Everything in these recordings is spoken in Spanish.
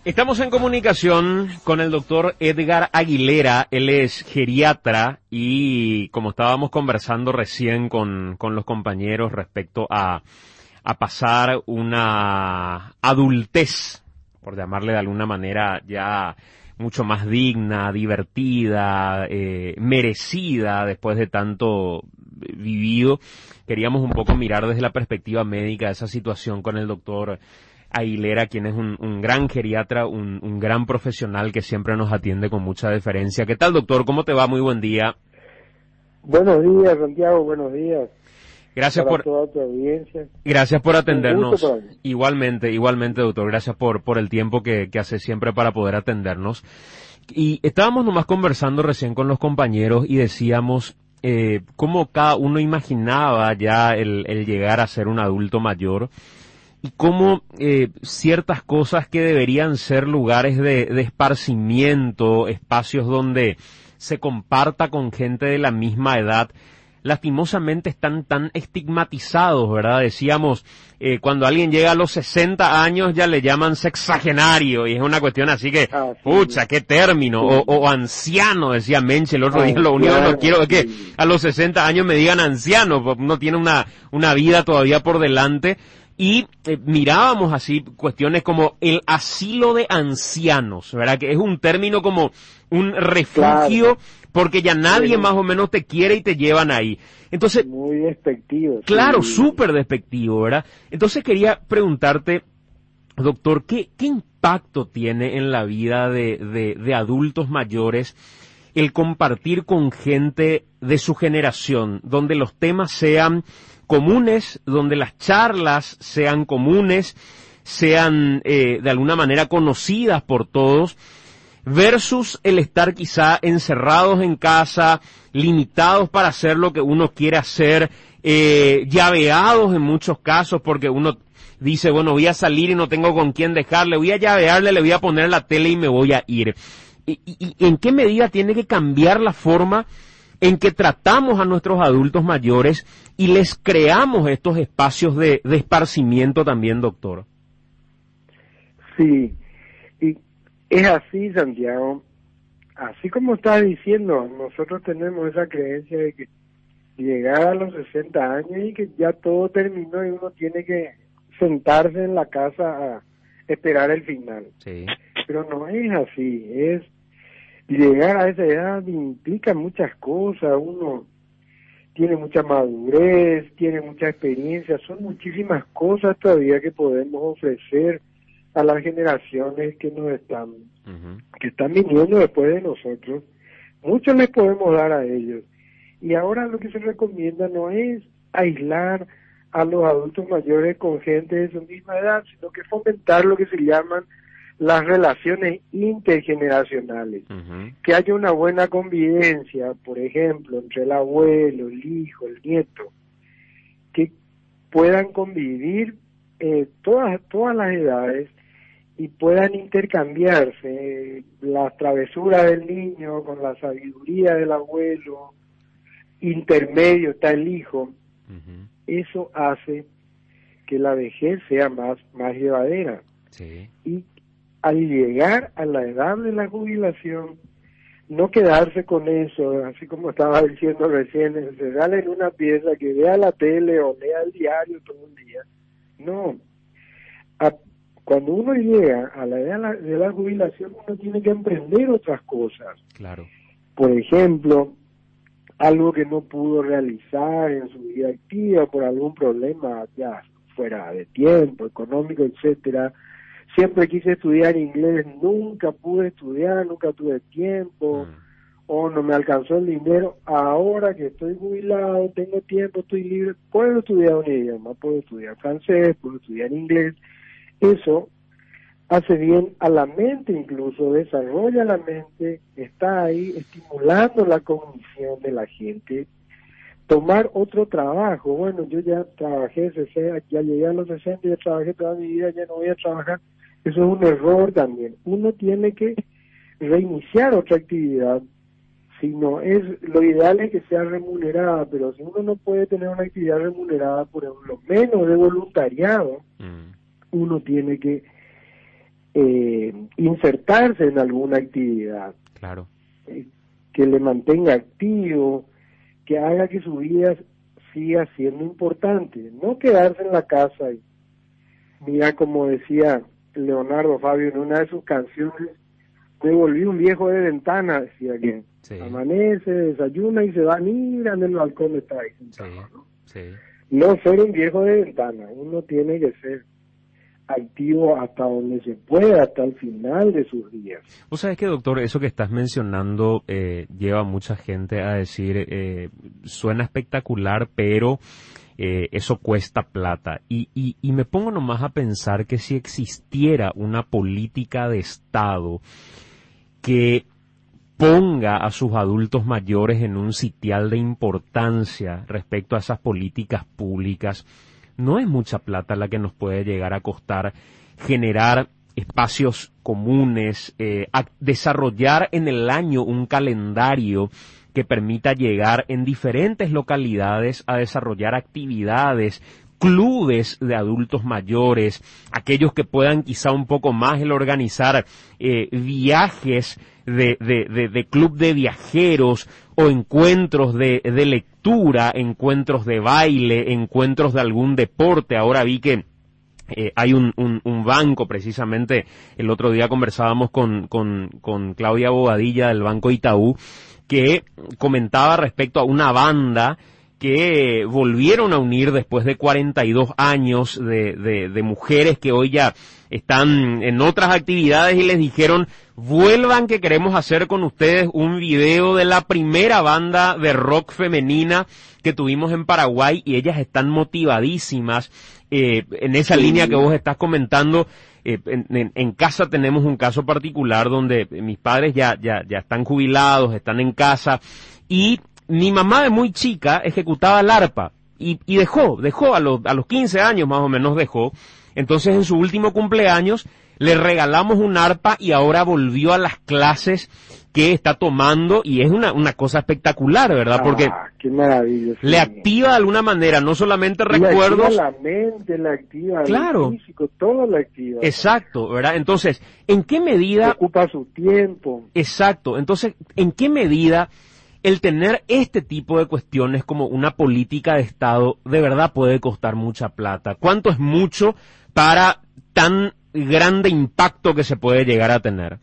Estamos en comunicación con el doctor Edgar Aguilera. Él es geriatra y como estábamos conversando recién con los compañeros respecto a pasar una adultez, por llamarle de alguna manera, ya mucho más digna, divertida, merecida después de tanto vivido. Queríamos un poco mirar desde la perspectiva médica esa situación con el doctor Aguilera, quien es un gran geriatra, un gran profesional que siempre nos atiende con mucha deferencia. ¿Qué tal, doctor? ¿Cómo te va? Muy buen día. Buenos días, Santiago, buenos días. Gracias para por toda tu audiencia. Gracias por atendernos. Un gusto para mí. Igualmente, doctor. Gracias por el tiempo que hace siempre para poder atendernos. Y estábamos nomás conversando recién con los compañeros y decíamos cómo cada uno imaginaba ya el llegar a ser un adulto mayor. Y cómo ciertas cosas que deberían ser lugares de esparcimiento, espacios donde se comparta con gente de la misma edad, lastimosamente están tan estigmatizados, ¿verdad? Decíamos, cuando alguien llega a los 60 años ya le llaman sexagenario, y es una cuestión así que, pucha, qué término, Sí. o anciano, decía Menche el otro día, lo único que no quiero es que a los 60 años me digan anciano, porque uno tiene una vida todavía por delante. Y mirábamos así cuestiones como el asilo de ancianos, ¿verdad? Que es un término como un refugio, Claro. porque ya nadie más o menos te quiere y te llevan ahí. Entonces, Muy despectivo. claro, Sí. súper despectivo, ¿verdad? Entonces quería preguntarte, doctor, ¿qué impacto tiene en la vida de adultos mayores el compartir con gente de su generación, donde los temas sean comunes, donde las charlas sean comunes, sean de alguna manera conocidas por todos, versus el estar quizá encerrados en casa, limitados para hacer lo que uno quiere hacer, llaveados en muchos casos porque uno dice, bueno, voy a salir y no tengo con quién dejarle, voy a llavearle, le voy a poner la tele y me voy a ir. ¿Y en qué medida tiene que cambiar la forma en que tratamos a nuestros adultos mayores y les creamos estos espacios de esparcimiento también, doctor? Sí, y es así, Santiago. Así como estás diciendo, nosotros tenemos esa creencia de que llegar a los 60 años y que ya todo terminó y uno tiene que sentarse en la casa a esperar el final. Sí. Pero no es así, llegar a esa edad implica muchas cosas, uno tiene mucha madurez, tiene mucha experiencia, son muchísimas cosas todavía que podemos ofrecer a las generaciones que que están viniendo después de nosotros. Mucho les podemos dar a ellos. Y ahora lo que se recomienda no es aislar a los adultos mayores con gente de su misma edad, sino que fomentar lo que se llaman las relaciones intergeneracionales, que haya una buena convivencia, por ejemplo, entre el abuelo, el hijo, el nieto, que puedan convivir todas las edades y puedan intercambiarse las travesuras del niño con la sabiduría del abuelo, intermedio está el hijo. Eso hace que la vejez sea más llevadera. Sí. Y al llegar a la edad de la jubilación, no quedarse con eso, así como estaba diciendo recién, encerrarle en una pieza, que vea la tele o lea el diario todo el día. No. Cuando uno llega a la edad de la jubilación, uno tiene que emprender otras cosas. Claro. Por ejemplo, algo que no pudo realizar en su vida activa por algún problema ya fuera de tiempo, económico, etcétera. Siempre quise estudiar inglés, nunca pude estudiar, nunca tuve tiempo, o no me alcanzó el dinero. Ahora que estoy jubilado, tengo tiempo, estoy libre, puedo estudiar un idioma, puedo estudiar francés, puedo estudiar inglés. Eso hace bien a la mente, incluso desarrolla la mente, está ahí estimulando la cognición de la gente. Tomar otro trabajo, bueno, yo ya trabajé, ya llegué a los 60, ya trabajé toda mi vida, ya no voy a trabajar. Eso es un error también. Uno tiene que reiniciar otra actividad. Si no es, lo ideal es que sea remunerada, pero si uno no puede tener una actividad remunerada, por lo menos de voluntariado, uno tiene que insertarse en alguna actividad, Claro. que le mantenga activo, que haga que su vida siga siendo importante, no quedarse en la casa y mira, como decía Leonardo Fabio en una de sus canciones, me volví un viejo de ventana, decía que Sí. amanece, desayuna y se va, mira en el balcón está ahí Sí. sentado, ¿no? Sí. No ser un viejo de ventana, uno tiene que ser activo hasta donde se pueda, hasta el final de sus días. Vos sabés que, doctor, eso que estás mencionando lleva a mucha gente a decir, suena espectacular, pero eso cuesta plata. Y me pongo nomás a pensar que si existiera una política de Estado que ponga a sus adultos mayores en un sitial de importancia respecto a esas políticas públicas, no es mucha plata la que nos puede llegar a costar generar espacios comunes, desarrollar en el año un calendario que permita llegar en diferentes localidades a desarrollar actividades, clubes de adultos mayores, aquellos que puedan quizá un poco más el organizar viajes de club de viajeros o encuentros de lectura, encuentros de baile, encuentros de algún deporte. Ahora vi que hay un banco, precisamente el otro día conversábamos con Claudia Bobadilla del Banco Itaú, que comentaba respecto a una banda que volvieron a unir después de 42 años de mujeres que hoy ya están en otras actividades y les dijeron, vuelvan que queremos hacer con ustedes un video de la primera banda de rock femenina que tuvimos en Paraguay, y ellas están motivadísimas en esa línea que vos estás comentando. En casa tenemos un caso particular donde mis padres ya están jubilados, están en casa, y mi mamá de muy chica ejecutaba el arpa y dejó a los 15 años más o menos dejó. Entonces en su último cumpleaños le regalamos un arpa y ahora volvió a las clases que está tomando, y es una cosa espectacular, ¿verdad? Porque qué maravilla, sí. le activa de alguna manera, no solamente Le recuerdos. activa la mente, la activa Claro. el físico, todo la activa. Exacto, ¿verdad? Entonces, ¿en qué medida? Ocupa su tiempo. Exacto. Entonces, ¿en qué medida el tener este tipo de cuestiones como una política de Estado de verdad puede costar mucha plata? ¿Cuánto es mucho para tan grande impacto que se puede llegar a tener?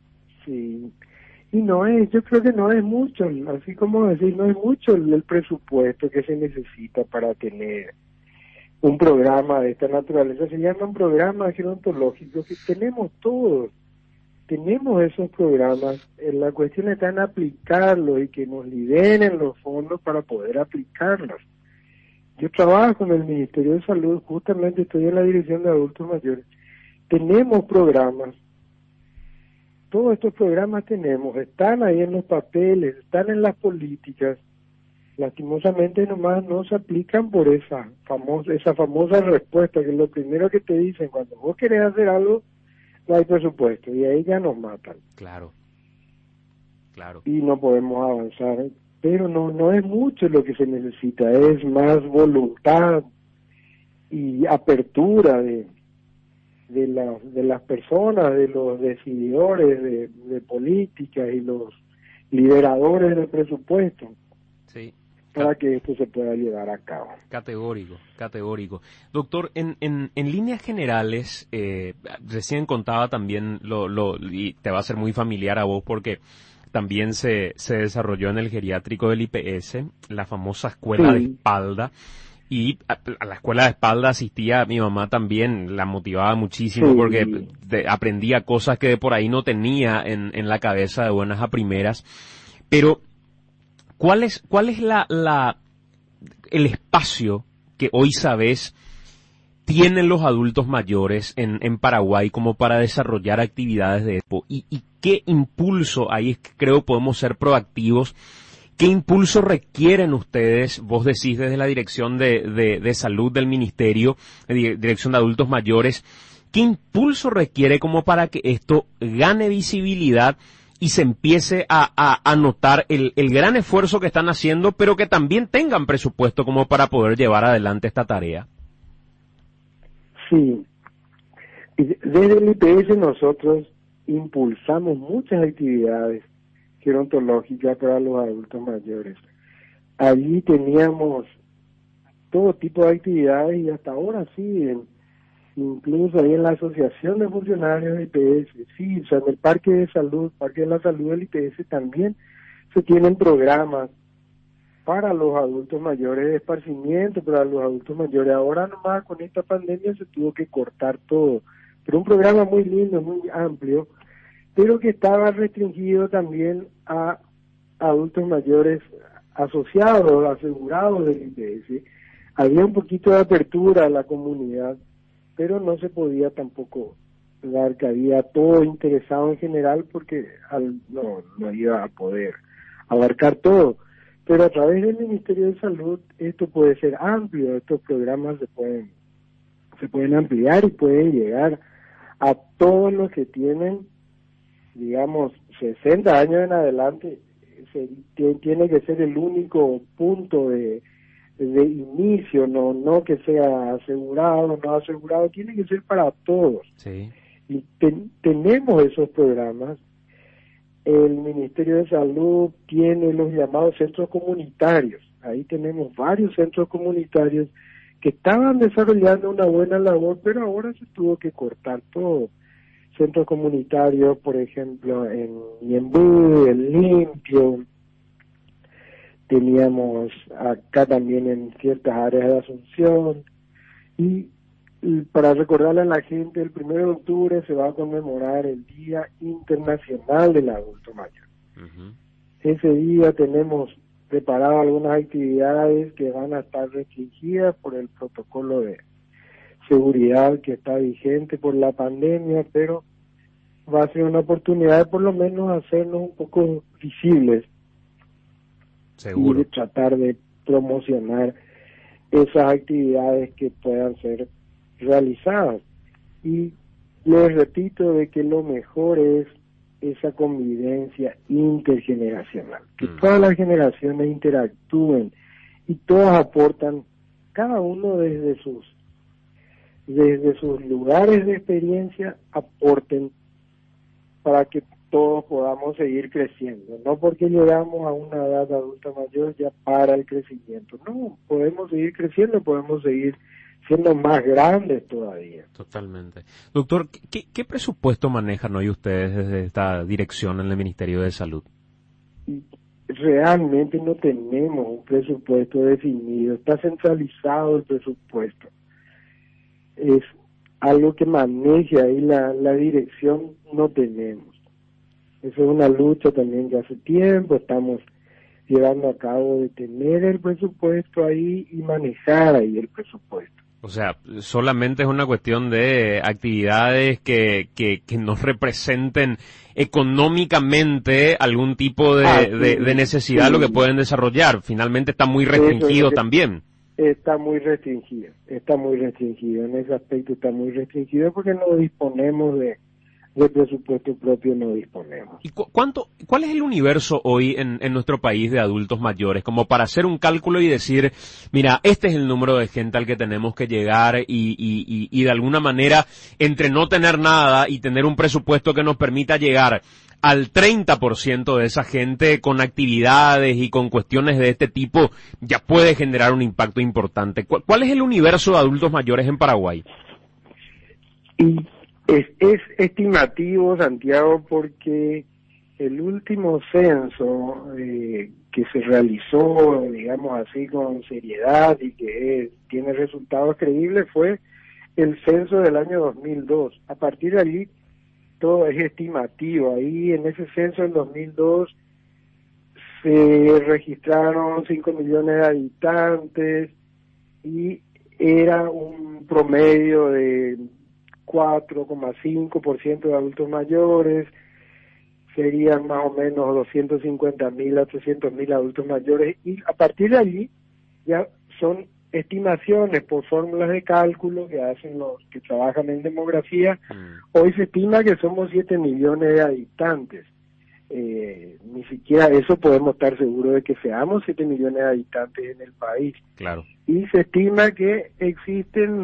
Sí. Y yo creo que no es mucho, así como decir, no es mucho el presupuesto que se necesita para tener un programa de esta naturaleza. Se llama un programa gerontológico que tenemos todos. Tenemos esos programas, la cuestión está en aplicarlos y que nos liberen los fondos para poder aplicarlos. Yo trabajo en el Ministerio de Salud, justamente estoy en la Dirección de Adultos Mayores. Tenemos programas, todos estos programas están ahí en los papeles, están en las políticas. Lastimosamente nomás no se aplican por esa famosa respuesta, que es lo primero que te dicen cuando vos querés hacer algo, no hay presupuesto, y ahí ya nos matan. Claro. Y no podemos avanzar, pero no es mucho lo que se necesita, es más voluntad y apertura de las personas, de los decididores de política y los lideradores del presupuesto. Sí. Para que esto se pueda llevar a cabo. Categórico. Doctor, en líneas generales, recién contaba también, y te va a ser muy familiar a vos porque también se desarrolló en el geriátrico del IPS, la famosa escuela de espalda, y a la escuela de espalda asistía mi mamá también, la motivaba muchísimo porque aprendía cosas que de por ahí no tenía en la cabeza de buenas a primeras, pero ¿cuál es el espacio que hoy sabes tienen los adultos mayores en Paraguay como para desarrollar actividades de esto? ¿Y qué impulso, ahí es que creo podemos ser proactivos, qué impulso requieren ustedes, vos decís desde la Dirección de Salud del Ministerio, Dirección de Adultos Mayores, qué impulso requiere como para que esto gane visibilidad y se empiece a notar el gran esfuerzo que están haciendo, pero que también tengan presupuesto como para poder llevar adelante esta tarea? Sí. Y desde el IPS nosotros impulsamos muchas actividades gerontológicas para los adultos mayores. Allí teníamos todo tipo de actividades y hasta ahora siguen, incluso ahí en la Asociación de Funcionarios del IPS, sí, o sea, en el Parque de la Salud del IPS también se tienen programas para los adultos mayores de esparcimiento, para los adultos mayores. Ahora nomás con esta pandemia se tuvo que cortar todo, pero un programa muy lindo, muy amplio, pero que estaba restringido también a adultos mayores asociados, asegurados del IPS. Había un poquito de apertura a la comunidad, pero no se podía tampoco dar cabida a todo interesado en general porque no iba a poder abarcar todo. Pero a través del Ministerio de Salud esto puede ser amplio, estos programas se pueden ampliar y pueden llegar a todos los que tienen, digamos, 60 años en adelante. Tiene que ser el único punto de inicio, no que sea asegurado, no asegurado, tiene que ser para todos. Sí. Y tenemos esos programas. El Ministerio de Salud tiene los llamados centros comunitarios. Ahí tenemos varios centros comunitarios que estaban desarrollando una buena labor, pero ahora se tuvo que cortar todo. Centros comunitarios, por ejemplo, en Ñemby, en Limpio, teníamos acá también en ciertas áreas de Asunción, y para recordarle a la gente, el 1 de octubre se va a conmemorar el Día Internacional del Adulto Mayor. Uh-huh. Ese día tenemos preparado algunas actividades que van a estar restringidas por el protocolo de seguridad que está vigente por la pandemia, pero va a ser una oportunidad de por lo menos hacernos un poco visibles. Seguro. Y de tratar de promocionar esas actividades que puedan ser realizadas. Y les repito de que lo mejor es esa convivencia intergeneracional, que todas las generaciones interactúen y todas aportan, cada uno desde sus lugares de experiencia, aporten para que todos podamos seguir creciendo. No porque llegamos a una edad adulta mayor ya para el crecimiento. No, podemos seguir creciendo, podemos seguir siendo más grandes todavía. Totalmente. Doctor, ¿qué presupuesto manejan hoy ustedes desde esta dirección en el Ministerio de Salud? Realmente no tenemos un presupuesto definido, está centralizado el presupuesto. Es algo que maneja ahí la dirección, no tenemos. Esa es una lucha también que hace tiempo estamos llevando a cabo, de tener el presupuesto ahí y manejar ahí el presupuesto. O sea, solamente es una cuestión de actividades que nos representen económicamente algún tipo de necesidad, sí, lo que pueden desarrollar. Finalmente está muy restringido también. Está muy restringido. En ese aspecto está muy restringido porque no disponemos de presupuesto propio, no disponemos. ¿Y cuál es el universo hoy en nuestro país de adultos mayores? Como para hacer un cálculo y decir, mira, este es el número de gente al que tenemos que llegar y de alguna manera, entre no tener nada y tener un presupuesto que nos permita llegar al 30% de esa gente con actividades y con cuestiones de este tipo, ya puede generar un impacto importante. ¿Cuál es el universo de adultos mayores en Paraguay? Es estimativo, Santiago, porque el último censo que se realizó, digamos así, con seriedad y que tiene resultados creíbles fue el censo del año 2002. A partir de allí, todo es estimativo. Ahí en ese censo del 2002 se registraron 5 millones de habitantes y era un promedio de 4,5% de adultos mayores, serían más o menos 250.000 a 300.000 adultos mayores, y a partir de allí ya son estimaciones por fórmulas de cálculo que hacen los que trabajan en demografía. Hoy se estima que somos 7 millones de habitantes ni siquiera eso podemos estar seguros de que seamos 7 millones de habitantes en el país. Claro. Y se estima que existen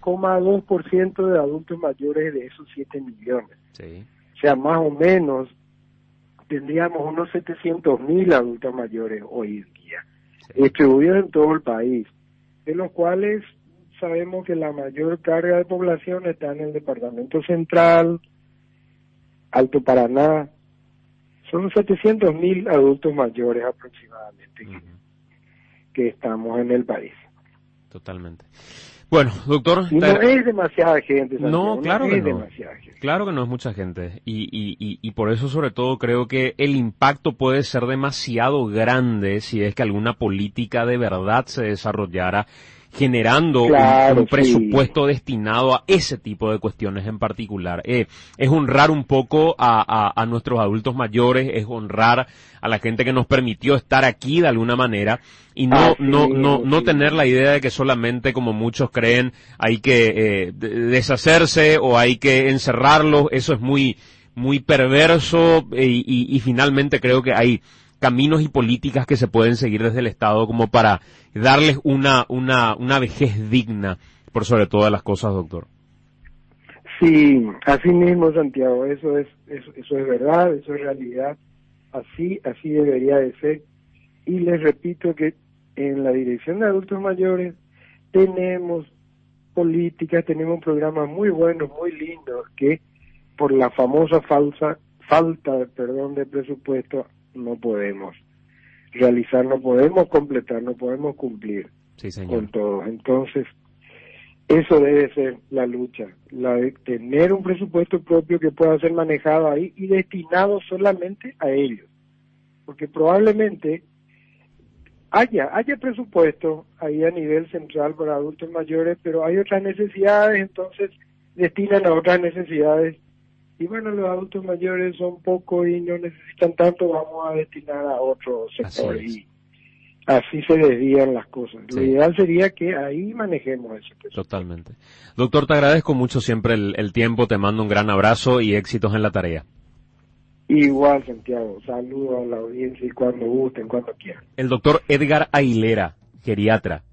9,2% de adultos mayores de esos 7 millones. Sí. O sea, más o menos tendríamos unos 700.000 adultos mayores hoy en día, Sí. distribuidos en todo el país, de los cuales sabemos que la mayor carga de población está en el departamento central, Alto Paraná. Son 700.000 adultos mayores aproximadamente que estamos en el país. Totalmente. Bueno, doctor... Y no es demasiada gente, Santiago, No, claro no que es no. demasiada gente. Claro que no es mucha gente. Y por eso, sobre todo, creo que el impacto puede ser demasiado grande si es que alguna política de verdad se desarrollara generando Claro, un presupuesto destinado a ese tipo de cuestiones en particular. Es honrar un poco a nuestros adultos mayores, es honrar a la gente que nos permitió estar aquí de alguna manera y no tener la idea de que solamente, como muchos creen, hay que deshacerse o hay que encerrarlos. Eso es muy perverso y finalmente creo que hay caminos y políticas que se pueden seguir desde el Estado como para darles una vejez digna, por sobre todas las cosas, doctor. Sí, así mismo, Santiago, eso es verdad, eso es realidad, así debería de ser. Y les repito que en la Dirección de Adultos Mayores tenemos políticas, tenemos programas muy buenos, muy lindos, que por la famosa falta de presupuesto no podemos realizar, no podemos completar, no podemos cumplir con todo. Entonces, eso debe ser la lucha, la de tener un presupuesto propio que pueda ser manejado ahí y destinado solamente a ellos. Porque probablemente haya presupuesto ahí a nivel central para adultos mayores, pero hay otras necesidades, entonces destinan a otras necesidades. Y bueno, los adultos mayores son pocos y no necesitan tanto, vamos a destinar a otro sector. Y así se desvían las cosas. Sí. Lo ideal sería que ahí manejemos eso. Totalmente. Doctor, te agradezco mucho siempre el tiempo, te mando un gran abrazo y éxitos en la tarea. Igual, Santiago, saludos a la audiencia y cuando gusten, cuando quieran. El doctor Edgar Aguilera, geriatra.